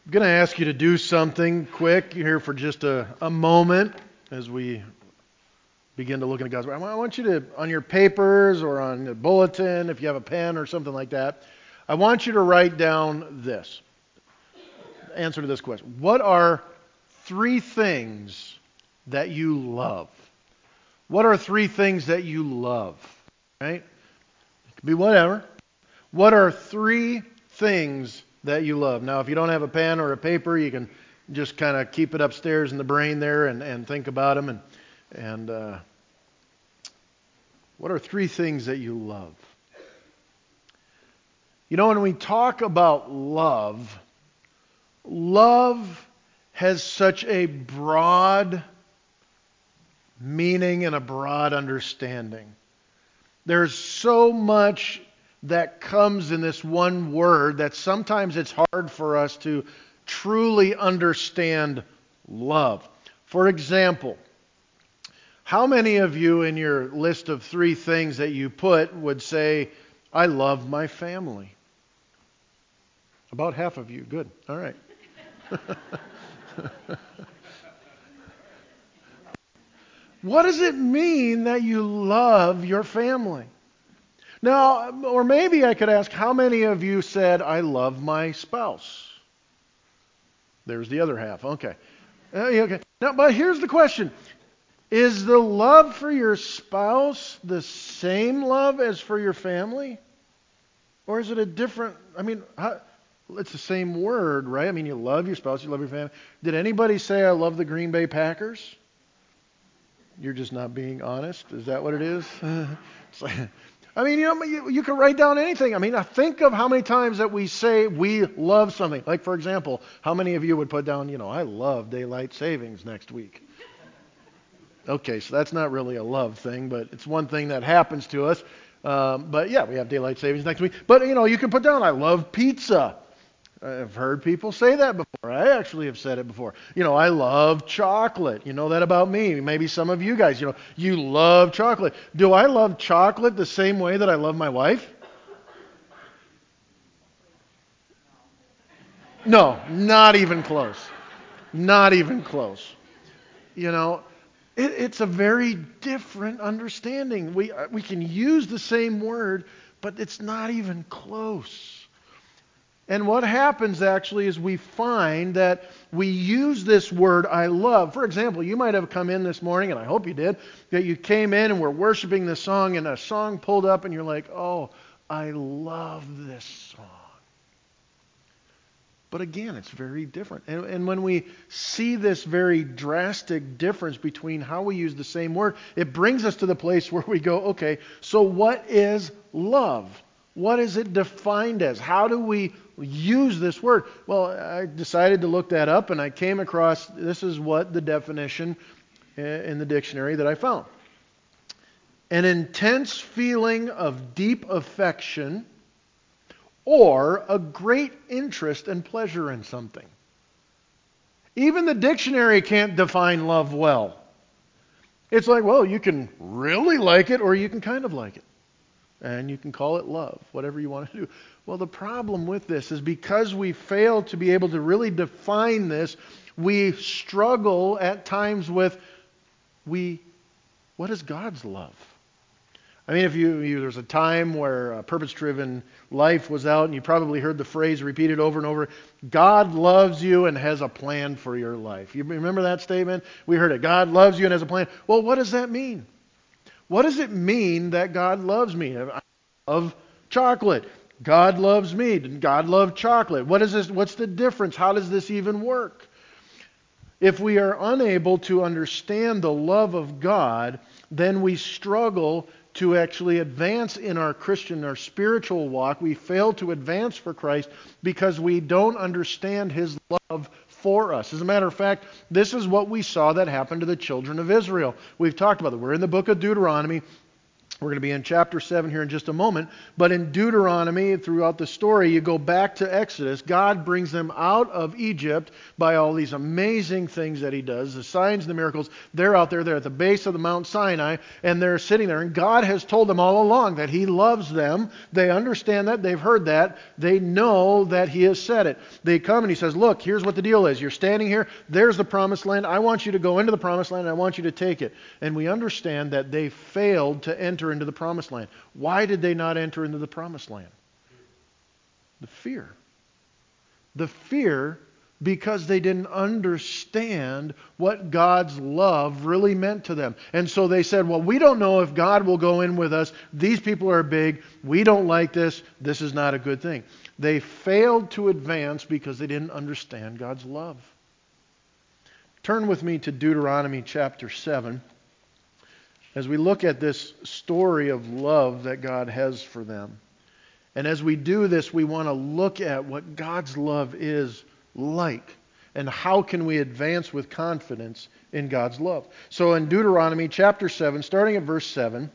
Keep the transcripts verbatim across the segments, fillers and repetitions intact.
I'm going to ask you to do something quick here for just a, a moment as we begin to look into God's Word. I want you to, on your papers or on the bulletin, if you have a pen or something like that, I want you to write down this. Answer to this question. What are three things that you love? What are three things that you love? Right? It could be whatever. What are three things that you love? Now, if you don't have a pen or a paper, you can just kind of keep it upstairs in the brain there and, and think about them. And, and uh, what are three things that you love? You know, when we talk about love, love has such a broad meaning and a broad understanding. There's so much that comes in this one word that sometimes it's hard for us to truly understand love. For example, how many of you in your list of three things that you put would say, I love my family? About half of you. Good. All right. What does it mean that you love your family? Now, or maybe I could ask, how many of you said, I love my spouse? There's the other half. Okay. Uh, okay. Now, but here's the question. Is the love for your spouse the same love as for your family? Or is it a different, I mean, how, it's the same word, right? I mean, you love your spouse, you love your family. Did anybody say, I love the Green Bay Packers? You're just not being honest? Is that what it is? It's like, I mean, you know, you, you can write down anything. I mean, I think of how many times that we say we love something. Like, for example, how many of you would put down, you know, I love daylight savings next week? Okay, so that's not really a love thing, but it's one thing that happens to us. Um, but yeah, we have daylight savings next week. But, you know, you can put down, I love pizza. I've heard people say that before. I actually have said it before. You know, I love chocolate. You know that about me. Maybe some of you guys, you know, you love chocolate. Do I love chocolate the same way that I love my wife? No, not even close. Not even close. You know, it, it's a very different understanding. We, we can use the same word, but it's not even close. And what happens actually is we find that we use this word, I love. For example, you might have come in this morning, and I hope you did, that you came in and we're worshiping this song, and a song pulled up, and you're like, oh, I love this song. But again, it's very different. And, and when we see this very drastic difference between how we use the same word, it brings us to the place where we go, okay, so what is love? What is it defined as? How do we use this word? Well, I decided to look that up, and I came across, this is what the definition in the dictionary that I found. An intense feeling of deep affection or a great interest and pleasure in something. Even the dictionary can't define love well. It's like, well, you can really like it or you can kind of like it. And you can call it love, whatever you want to do. Well, the problem with this is because we fail to be able to really define this, we struggle at times with, we, what is God's love? I mean, if you, you there's a time where uh, Purpose-Driven Life was out, and you probably heard the phrase repeated over and over, God loves you and has a plan for your life. You remember that statement? We heard it. God loves you and has a plan. Well, what does that mean? What does it mean that God loves me? I love chocolate. God loves me. Did God love chocolate? What is this? What's the difference? How does this even work? If we are unable to understand the love of God, then we struggle to actually advance in our Christian, our spiritual walk. We fail to advance for Christ because we don't understand His love for us. As a matter of fact, this is what we saw that happened to the children of Israel. We've talked about it. We're in the book of Deuteronomy. We're going to be in chapter seven here in just a moment. But in Deuteronomy, throughout the story, you go back to Exodus. God brings them out of Egypt by all these amazing things that He does. The signs and the miracles. They're out there. They're at the base of the Mount Sinai. And they're sitting there. And God has told them all along that He loves them. They understand that. They've heard that. They know that He has said it. They come and He says, look, here's what the deal is. You're standing here. There's the promised land. I want you to go into the promised land. And I want you to take it. And we understand that they failed to enter into the promised land. Why did they not enter into the promised land? The fear. The fear because they didn't understand what God's love really meant to them. And so they said, well, we don't know if God will go in with us. These people are big. We don't like this. This is not a good thing. They failed to advance because they didn't understand God's love. Turn with me to Deuteronomy chapter seven. As we look at this story of love that God has for them. And as we do this, we want to look at what God's love is like. And how can we advance with confidence in God's love. So in Deuteronomy chapter seven, starting at verse seven,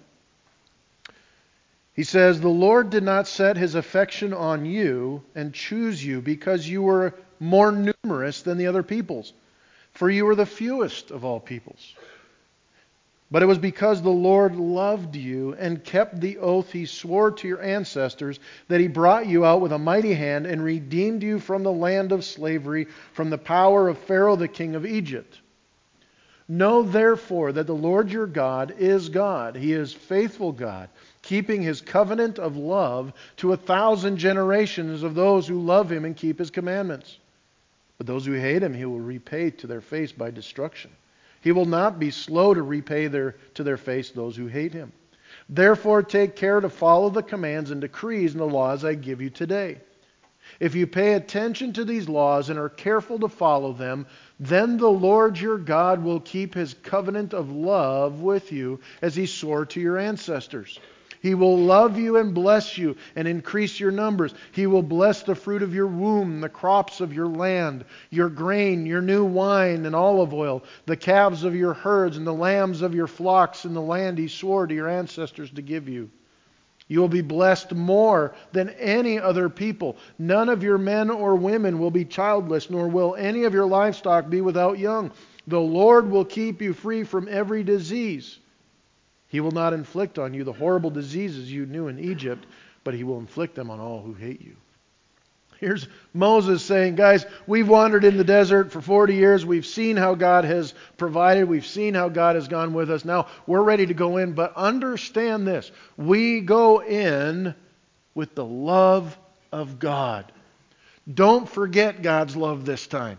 He says, "The Lord did not set His affection on you and choose you because you were more numerous than the other peoples, for you were the fewest of all peoples. But it was because the Lord loved you and kept the oath He swore to your ancestors that He brought you out with a mighty hand and redeemed you from the land of slavery, from the power of Pharaoh the king of Egypt. Know therefore that the Lord your God is God. He is faithful God, keeping His covenant of love to a thousand generations of those who love Him and keep His commandments. But those who hate Him He will repay to their face by destruction. He will not be slow to repay their, to their face those who hate Him. Therefore take care to follow the commands and decrees and the laws I give you today. If you pay attention to these laws and are careful to follow them, then the Lord your God will keep His covenant of love with you as He swore to your ancestors. He will love you and bless you and increase your numbers. He will bless the fruit of your womb, the crops of your land, your grain, your new wine and olive oil, the calves of your herds and the lambs of your flocks in the land He swore to your ancestors to give you. You will be blessed more than any other people. None of your men or women will be childless, nor will any of your livestock be without young. The Lord will keep you free from every disease. He will not inflict on you the horrible diseases you knew in Egypt, but He will inflict them on all who hate you." Here's Moses saying, guys, we've wandered in the desert for forty years. We've seen how God has provided. We've seen how God has gone with us. Now we're ready to go in, but understand this. We go in with the love of God. Don't forget God's love this time.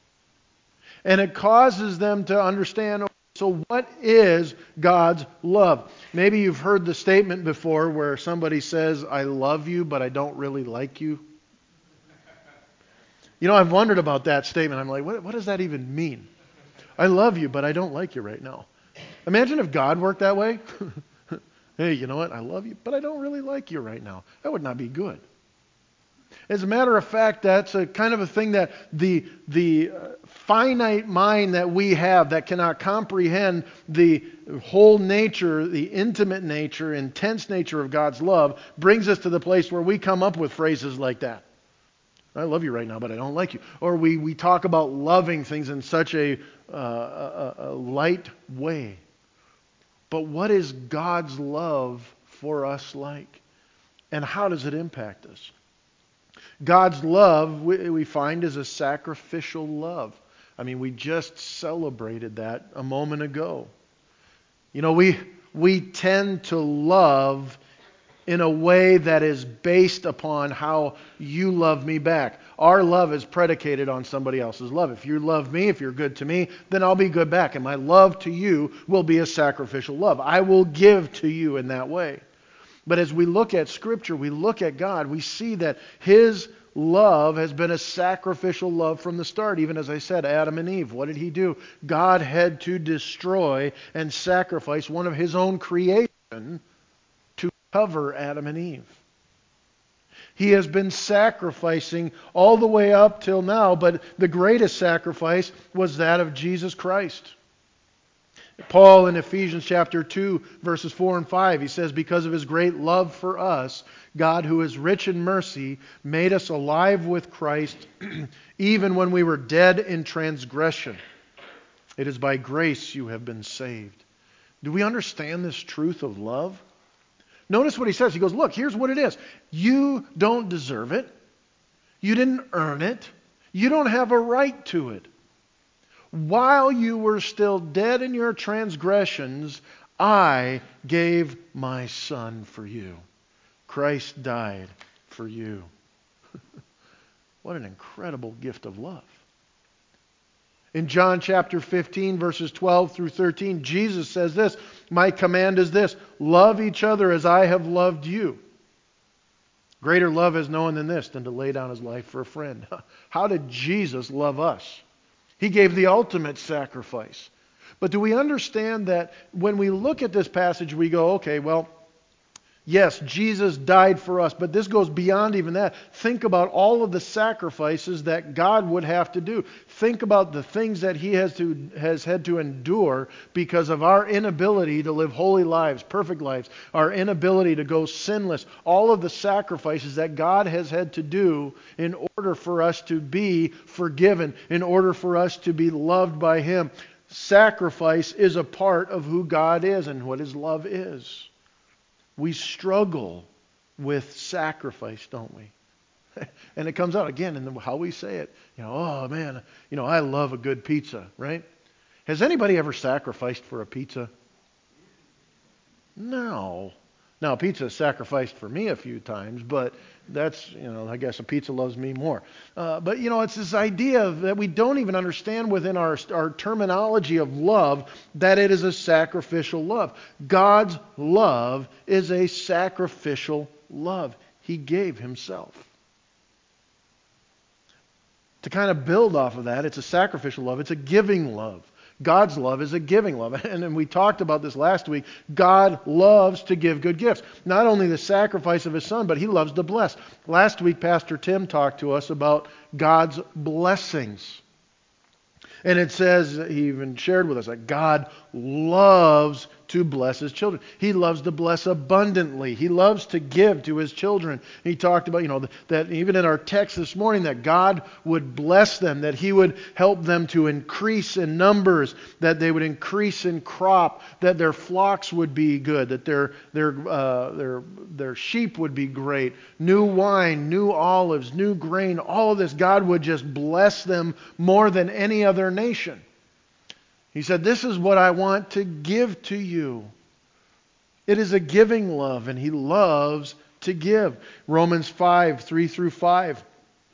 And it causes them to understand, so what is God's love? Maybe you've heard the statement before where somebody says, I love you, but I don't really like you. You know, I've wondered about that statement. I'm like, what, what does that even mean? I love you, but I don't like you right now. Imagine if God worked that way. Hey, you know what? I love you, but I don't really like you right now. That would not be good. As a matter of fact, that's a kind of a thing that the, the finite mind that we have that cannot comprehend the whole nature, the intimate nature, intense nature of God's love brings us to the place where we come up with phrases like that. I love you right now, but I don't like you. Or we, we talk about loving things in such a, uh, a, a light way. But what is God's love for us like? And how does it impact us? God's love, we, we find, is a sacrificial love. I mean, we just celebrated that a moment ago. You know, we we tend to love in a way that is based upon how you love me back. Our love is predicated on somebody else's love. If you love me, if you're good to me, then I'll be good back. And my love to you will be a sacrificial love. I will give to you in that way. But as we look at Scripture, we look at God, we see that His love has been a sacrificial love from the start. Even as I said, Adam and Eve, what did He do? God had to destroy and sacrifice one of His own creation to cover Adam and Eve. He has been sacrificing all the way up till now, but the greatest sacrifice was that of Jesus Christ. Paul in Ephesians chapter two, verses four and five, he says, because of His great love for us, God, who is rich in mercy, made us alive with Christ, even when we were dead in transgression. It is by grace you have been saved. Do we understand this truth of love? Notice what he says. He goes, look, here's what it is. You don't deserve it. You didn't earn it. You don't have a right to it. While you were still dead in your transgressions, I gave my Son for you. Christ died for you. What an incredible gift of love. In John chapter fifteen, verses twelve through thirteen, Jesus says this, my command is this, love each other as I have loved you. Greater love is no one than this, than to lay down his life for a friend. How did Jesus love us? He gave the ultimate sacrifice. But do we understand that when we look at this passage, we go, okay, well, yes, Jesus died for us, but this goes beyond even that. Think about all of the sacrifices that God would have to do. Think about the things that He has to has had to endure because of our inability to live holy lives, perfect lives, our inability to go sinless. All of the sacrifices that God has had to do in order for us to be forgiven, in order for us to be loved by Him. Sacrifice is a part of who God is and what His love is. We struggle with sacrifice, don't we? And it comes out again in the, how we say it. You know, oh man, you know, I love a good pizza, right? Has anybody ever sacrificed for a pizza? No. Now, pizza is sacrificed for me a few times, but that's, you know, I guess a pizza loves me more. Uh, but, you know, it's this idea that we don't even understand within our, our terminology of love that it is a sacrificial love. God's love is a sacrificial love. He gave Himself. To kind of build off of that, it's a sacrificial love. It's a giving love. God's love is a giving love. And, and we talked about this last week. God loves to give good gifts. Not only the sacrifice of His Son, but He loves to bless. Last week, Pastor Tim talked to us about God's blessings. And it says, he even shared with us, that God loves to bless His children. He loves to bless abundantly. He loves to give to His children. He talked about, you know, that even in our text this morning, that God would bless them, that He would help them to increase in numbers, that they would increase in crop, that their flocks would be good, that their their uh, their their sheep would be great, new wine, new olives, new grain, all of this. God would just bless them more than any other nation. He said, this is what I want to give to you. It is a giving love, and He loves to give. Romans five, three through five.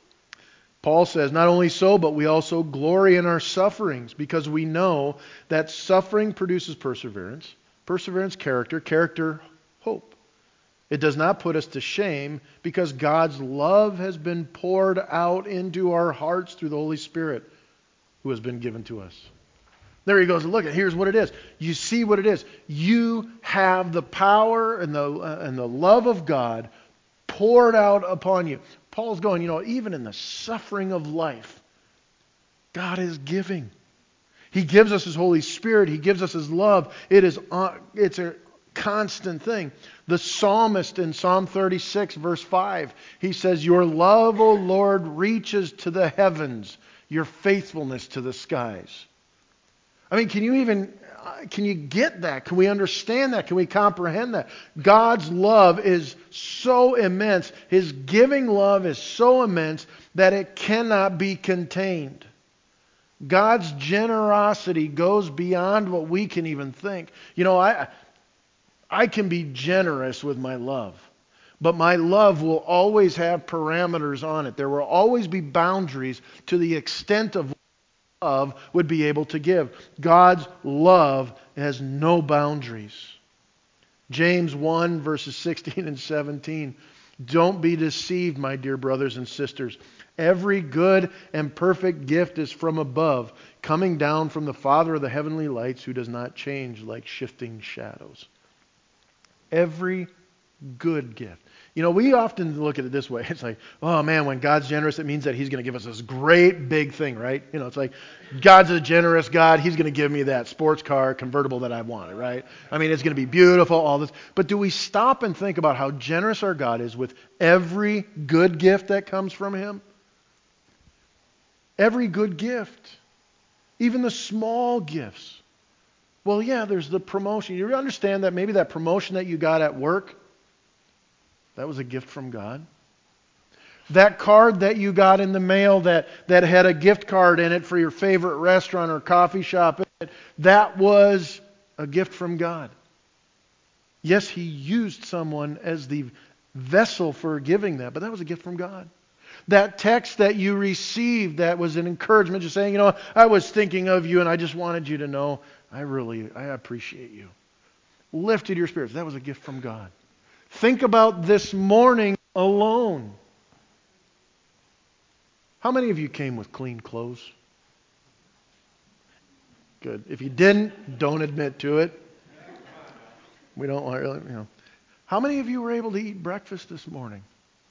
Paul says, not only so, but we also glory in our sufferings, because we know that suffering produces perseverance, perseverance character, character hope. It does not put us to shame, because God's love has been poured out into our hearts through the Holy Spirit who has been given to us. There he goes. Look, here's what it is. You see what it is. You have the power and the uh, and the love of God poured out upon you. Paul's going, you know, even in the suffering of life, God is giving. He gives us His Holy Spirit. He gives us His love. It is uh, it's a constant thing. The psalmist in Psalm thirty-six, verse five, he says, your love, O Lord, reaches to the heavens, your faithfulness to the skies. I mean, can you even, can you get that? Can we understand that? Can we comprehend that? God's love is so immense. His giving love is so immense that it cannot be contained. God's generosity goes beyond what we can even think. You know, I, I can be generous with my love, but my love will always have parameters on it. There will always be boundaries to the extent of love would be able to give. God's love has no boundaries. James one, verses sixteen and seventeen. Don't be deceived, my dear brothers and sisters. Every good and perfect gift is from above, coming down from the Father of the heavenly lights, who does not change like shifting shadows. Every good gift. You know, we often look at it this way. It's like, oh man, when God's generous, it means that He's going to give us this great big thing, right? You know, it's like, God's a generous God. He's going to give me that sports car convertible that I wanted, right? I mean, it's going to be beautiful, all this. But do we stop and think about how generous our God is with every good gift that comes from Him? Every good gift. Even the small gifts. Well, yeah, there's the promotion. You understand that maybe that promotion that you got at work, that was a gift from God. That card that you got in the mail that, that had a gift card in it for your favorite restaurant or coffee shop, that was a gift from God. Yes, He used someone as the vessel for giving that, but that was a gift from God. That text that you received that was an encouragement, just saying, you know, I was thinking of you and I just wanted you to know I really, I appreciate you. Lifted your spirits. That was a gift from God. Think about this morning alone. How many of you came with clean clothes? Good. If you didn't, don't admit to it. We don't want really, you know. How many of you were able to eat breakfast this morning?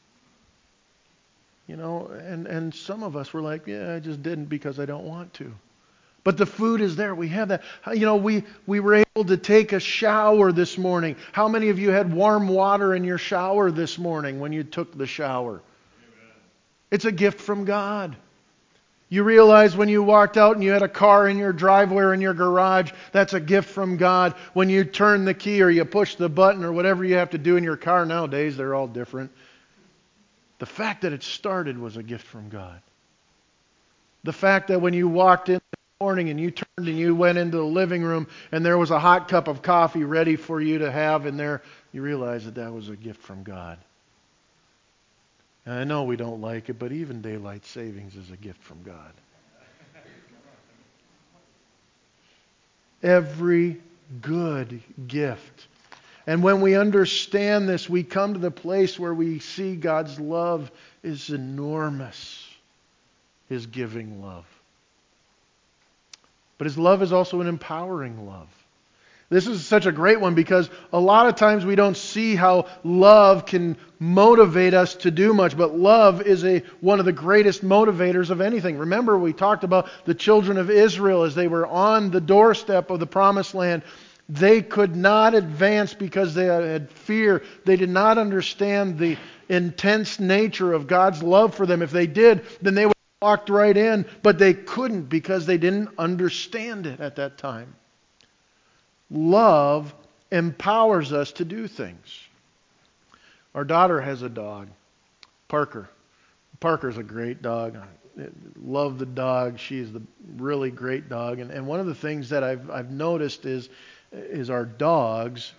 You know, and, and some of us were like, yeah, I just didn't because I don't want to. But the food is there. We have that. You know, we, we were able to take a shower this morning. How many of you had warm water in your shower this morning when you took the shower? Amen. It's a gift from God. You realize when you walked out and you had a car in your driveway or in your garage, that's a gift from God. When you turn the key or you push the button or whatever you have to do in your car nowadays, they're all different. The fact that it started was a gift from God. The fact that when you walked in this morning and you turned and you went into the living room and there was a hot cup of coffee ready for you to have in there, you realize that that was a gift from God. And I know we don't like it, but even daylight savings is a gift from God. Every good gift. And when we understand this, we come to the place where we see God's love is enormous. His giving love. But His love is also an empowering love. This is such a great one because a lot of times we don't see how love can motivate us to do much, but love is a one of the greatest motivators of anything. Remember, we talked about the children of Israel as they were on the doorstep of the promised land. They could not advance because they had fear. They did not understand the intense nature of God's love for them. If they did, then they would have walked right in, but they couldn't because they didn't understand it at that time. Love empowers us to do things. Our daughter has a dog, Parker. Parker's a great dog. I love the dog. She's the really great dog. And, and one of the things that I've I've noticed is is our dogs,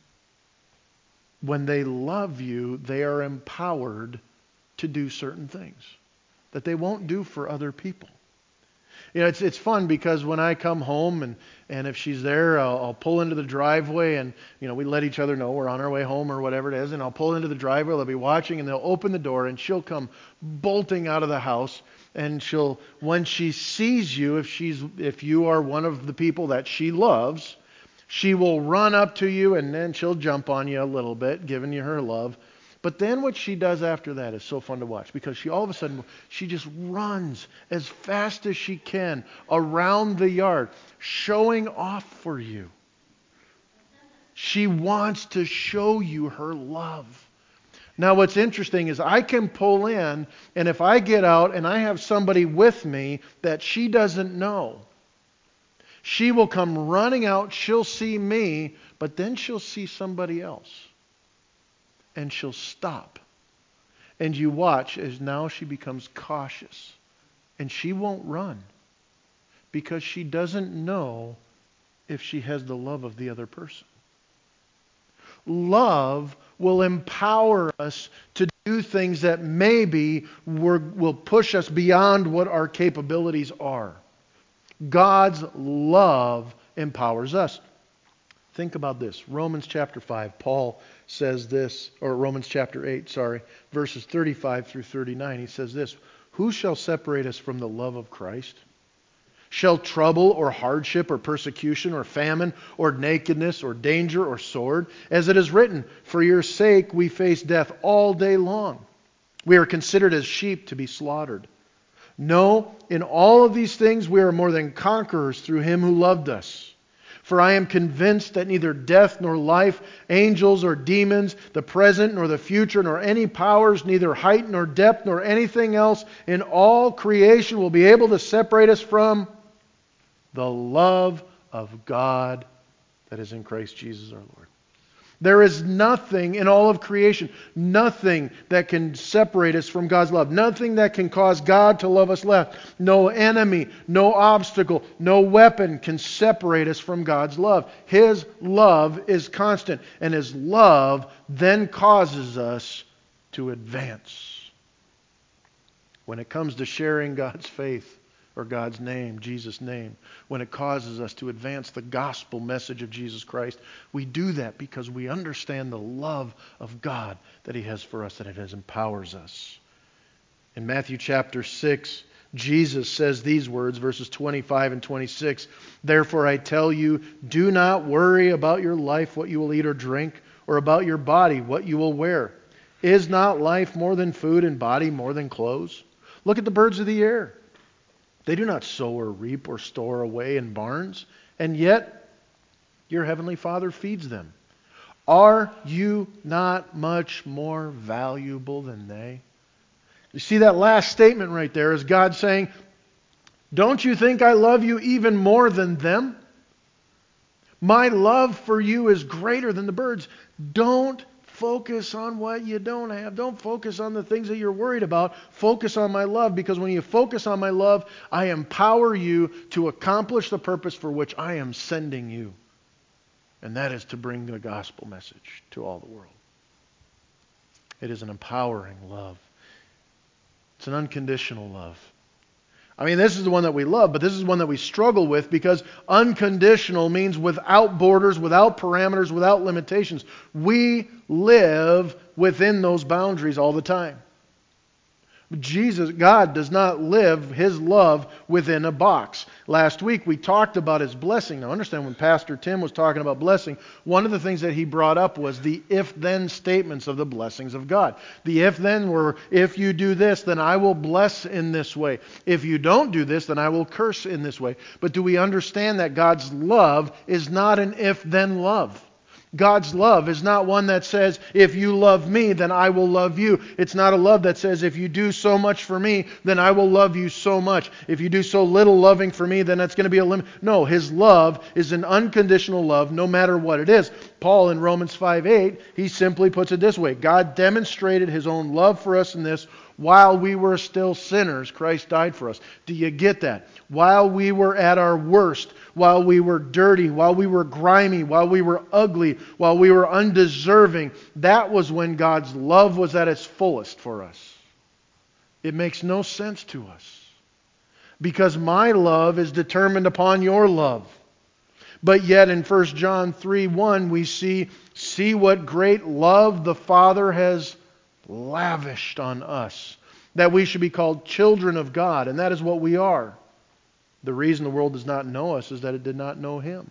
when they love you, they are empowered to do certain things that they won't do for other people. You know, it's it's fun because when I come home and, and if she's there, I'll, I'll pull into the driveway and, you know, we let each other know we're on our way home or whatever it is, and I'll pull into the driveway, they'll be watching, and they'll open the door, and she'll come bolting out of the house, and she'll, when she sees you, if she's if you are one of the people that she loves, she will run up to you, and then she'll jump on you a little bit, giving you her love. But then what she does after that is so fun to watch because she all of a sudden, she just runs as fast as she can around the yard, showing off for you. She wants to show you her love. Now what's interesting is I can pull in, and if I get out and I have somebody with me that she doesn't know, she will come running out, she'll see me, but then she'll see somebody else. And she'll stop. And you watch as now she becomes cautious. And she won't run. Because she doesn't know if she has the love of the other person. Love will empower us to do things that maybe will push us beyond what our capabilities are. God's love empowers us. Think about this. Romans chapter five, Paul says this, or Romans chapter eight, sorry, verses thirty-five through thirty-nine. He says this, "Who shall separate us from the love of Christ? Shall trouble or hardship or persecution or famine or nakedness or danger or sword? As it is written, for your sake we face death all day long. We are considered as sheep to be slaughtered. No, in all of these things we are more than conquerors through Him who loved us. For I am convinced that neither death nor life, angels or demons, the present nor the future, nor any powers, neither height nor depth, nor anything else in all creation will be able to separate us from the love of God that is in Christ Jesus our Lord. There is nothing in all of creation, nothing that can separate us from God's love. Nothing that can cause God to love us less. No enemy, no obstacle, no weapon can separate us from God's love. His love is constant, and His love then causes us to advance. When it comes to sharing God's faith, or God's name, Jesus' name, when it causes us to advance the gospel message of Jesus Christ, we do that because we understand the love of God that He has for us, and it has empowers us. In Matthew chapter six, Jesus says these words, verses twenty-five and twenty-six, therefore I tell you, do not worry about your life, what you will eat or drink, or about your body, what you will wear. Is not life more than food, and body more than clothes? Look at the birds of the air. They do not sow or reap or store away in barns, and yet your heavenly Father feeds them. Are you not much more valuable than they? You see that last statement right there is God saying, don't you think I love you even more than them? My love for you is greater than the birds. Don't focus on what you don't have. Don't focus on the things that you're worried about. Focus on my love, because when you focus on my love, I empower you to accomplish the purpose for which I am sending you. And that is to bring the gospel message to all the world. It is an empowering love. It's an unconditional love. I mean, this is the one that we love, but this is one that we struggle with, because unconditional means without borders, without parameters, without limitations. We live within those boundaries all the time. Jesus, God does not live His love within a box. Last week we talked about His blessing. Now understand, when Pastor Tim was talking about blessing, one of the things that he brought up was the if-then statements of the blessings of God. The if-then were, if you do this, then I will bless in this way. If you don't do this, then I will curse in this way. But do we understand that God's love is not an if-then love? God's love is not one that says, if you love me, then I will love you. It's not a love that says, if you do so much for me, then I will love you so much. If you do so little loving for me, then that's going to be a limit. No, His love is an unconditional love, no matter what it is. Paul in Romans five eight, he simply puts it this way. God demonstrated His own love for us in this: while we were still sinners, Christ died for us. Do you get that? While we were at our worst, while we were dirty, while we were grimy, while we were ugly, while we were undeserving, that was when God's love was at its fullest for us. It makes no sense to us, because my love is determined upon your love. But yet in First John three one we see, see what great love the Father has lavished on us, that we should be called children of God, and that is what we are. The reason the world does not know us is that it did not know Him.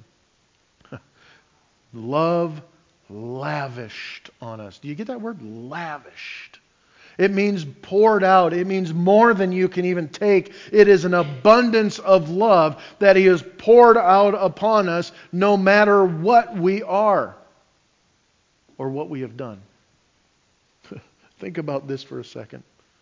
Love lavished on us. Do you get that word? Lavished. It means poured out. It means more than you can even take. It is an abundance of love that He has poured out upon us, no matter what we are or what we have done. Think about this for a second.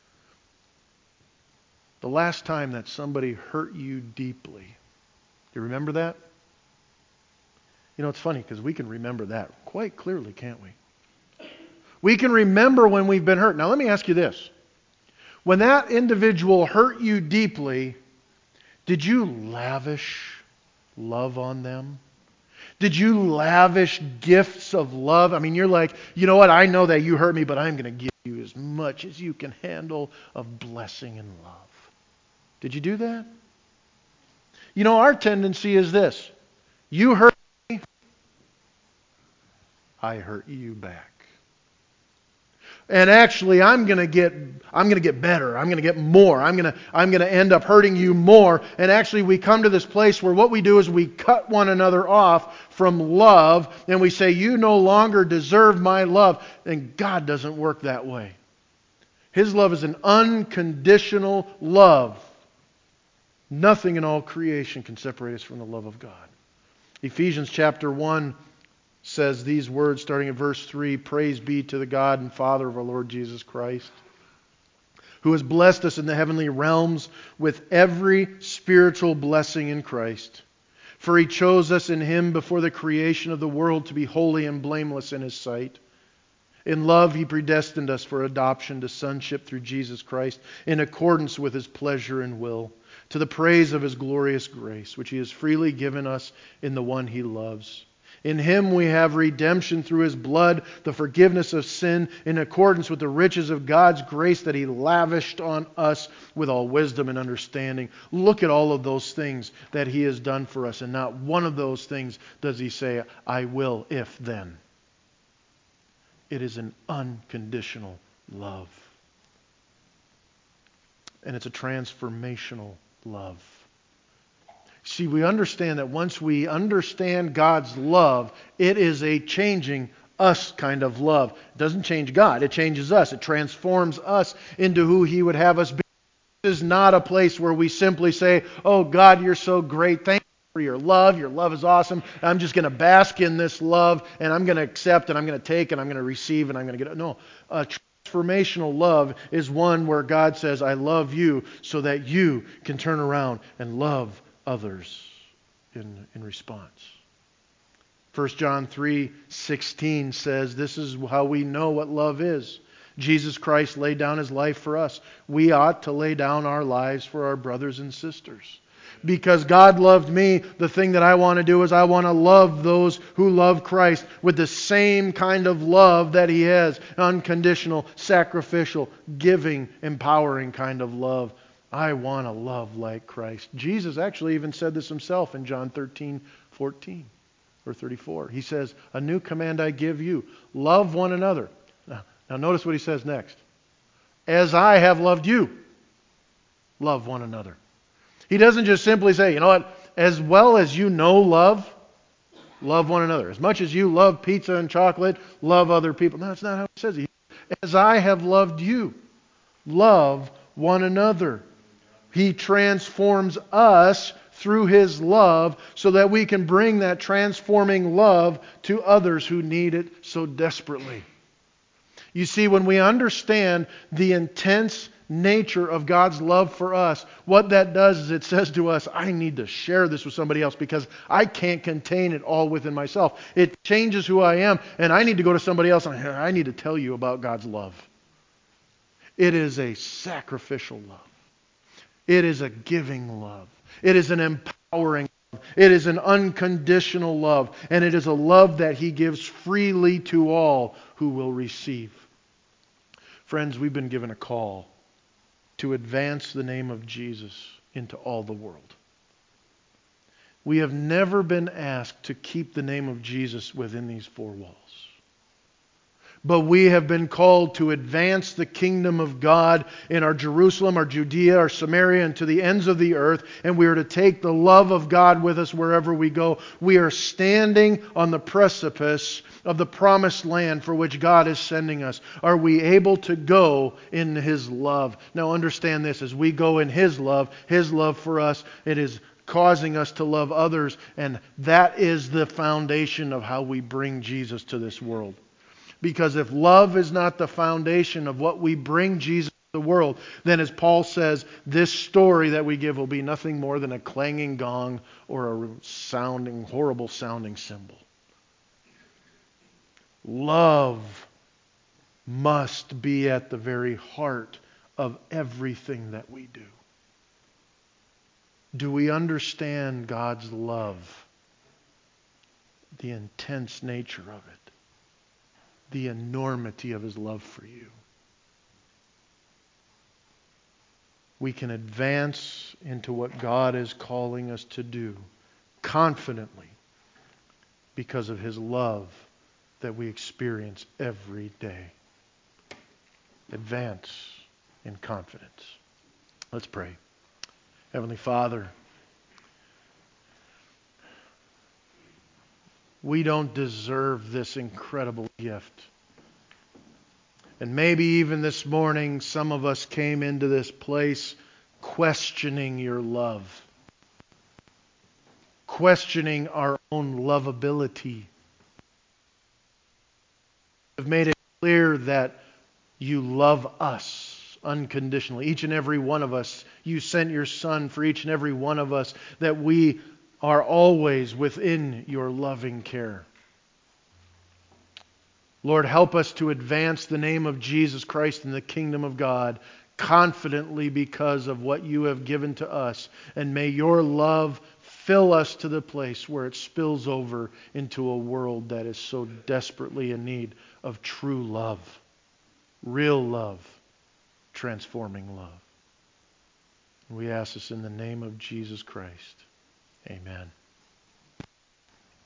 The last time that somebody hurt you deeply, do you remember that? You know, it's funny because we can remember that quite clearly, can't we? We can remember when we've been hurt. Now let me ask you this. When that individual hurt you deeply, did you lavish love on them? Did you lavish gifts of love? I mean, you're like, you know what, I know that you hurt me, but I'm going to give you as much as you can handle of blessing and love. Did you do that? You know, our tendency is this. You hurt me, I hurt you back. And actually, I'm going to get I'm going to get better. I'm going to get more. I'm going to I'm going to end up hurting you more. And actually, we come to this place where what we do is we cut one another off from love, and we say, you no longer deserve my love. And God doesn't work that way. His love is an unconditional love. Nothing in all creation can separate us from the love of God. Ephesians chapter one says these words starting at verse three, praise be to the God and Father of our Lord Jesus Christ, who has blessed us in the heavenly realms with every spiritual blessing in Christ. For He chose us in Him before the creation of the world to be holy and blameless in His sight. In love He predestined us for adoption to sonship through Jesus Christ, in accordance with His pleasure and will, to the praise of His glorious grace, which He has freely given us in the one He loves. In Him we have redemption through His blood, the forgiveness of sin, in accordance with the riches of God's grace that He lavished on us with all wisdom and understanding. Look at all of those things that He has done for us, and not one of those things does He say, I will if then. It is an unconditional love. And it's a transformational love. See, we understand that once we understand God's love, it is a changing us kind of love. It doesn't change God, it changes us. It transforms us into who He would have us be. This is not a place where we simply say, oh God, you're so great. Thank you for your love. Your love is awesome. I'm just going to bask in this love, and I'm going to accept, and I'm going to take, and I'm going to receive, and I'm going to get it. No, a transformational love is one where God says, I love you so that you can turn around and love others in, in response. First John three sixteen says, this is how we know what love is. Jesus Christ laid down His life for us. We ought to lay down our lives for our brothers and sisters. Because God loved me, the thing that I want to do is I want to love those who love Christ with the same kind of love that He has. Unconditional, sacrificial, giving, empowering kind of love. I want to love like Christ. Jesus actually even said this Himself in John thirteen fourteen or thirty-four. He says, a new command I give you, love one another. Now, now notice what He says next. As I have loved you, love one another. He doesn't just simply say, you know what, as well as you know love, love one another. As much as you love pizza and chocolate, love other people. No, that's not how He says it. As I have loved you, love one another. He transforms us through His love so that we can bring that transforming love to others who need it so desperately. You see, when we understand the intense nature of God's love for us, what that does is it says to us, I need to share this with somebody else because I can't contain it all within myself. It changes who I am, and I need to go to somebody else and I need to tell you about God's love. It is a sacrificial love. It is a giving love. It is an empowering love. It is an unconditional love. And it is a love that He gives freely to all who will receive. Friends, we've been given a call to advance the name of Jesus into all the world. We have never been asked to keep the name of Jesus within these four walls. But we have been called to advance the kingdom of God in our Jerusalem, our Judea, our Samaria, and to the ends of the earth. And we are to take the love of God with us wherever we go. We are standing on the precipice of the promised land for which God is sending us. Are we able to go in His love? Now understand this, as we go in His love, His love for us, it is causing us to love others. And that is the foundation of how we bring Jesus to this world. Because if love is not the foundation of what we bring Jesus to the world, then as Paul says, this story that we give will be nothing more than a clanging gong or a sounding, horrible sounding cymbal. Love must be at the very heart of everything that we do. Do we understand God's love? The intense nature of it. The enormity of His love for you. We can advance into what God is calling us to do confidently because of His love that we experience every day. advance in confidence. Let's pray. Heavenly Father, we don't deserve this incredible gift. And maybe even this morning, some of us came into this place questioning your love, questioning our own lovability. You've made it clear that you love us unconditionally. Each and every one of us, you sent your Son for each and every one of us, that we are always within your loving care. Lord, help us to advance the name of Jesus Christ in the kingdom of God confidently because of what you have given to us. And may your love fill us to the place where it spills over into a world that is so desperately in need of true love, real love, transforming love. We ask this in the name of Jesus Christ. Amen.